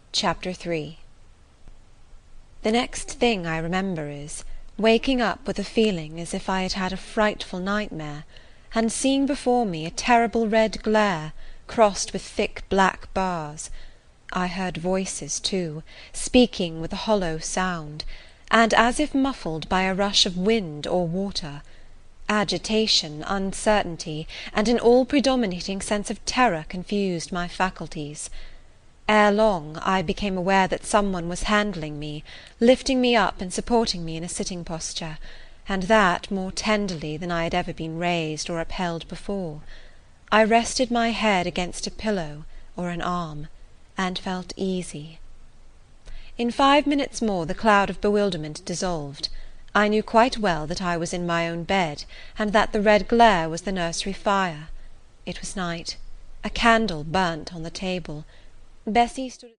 Chapter III The next thing I remember is, waking up with a feeling as if I had had a frightful nightmare, and seeing before me a terrible red glare, crossed with thick black bars. I heard voices, too, speaking with a hollow sound, and as if muffled by a rush of wind or water. Agitation, uncertainty, and an all predominating sense of terror confused my faculties. Ere long I became aware that some one was handling me, lifting me up and supporting me in a sitting posture, and that more tenderly than I had ever been raised or upheld before. I rested my head against a pillow or an arm, and felt easy. In 5 minutes more the cloud of bewilderment dissolved. I knew quite well that I was in my own bed, and that the red glare was the nursery fire. It was night. A candle burnt on the table. Bessie stood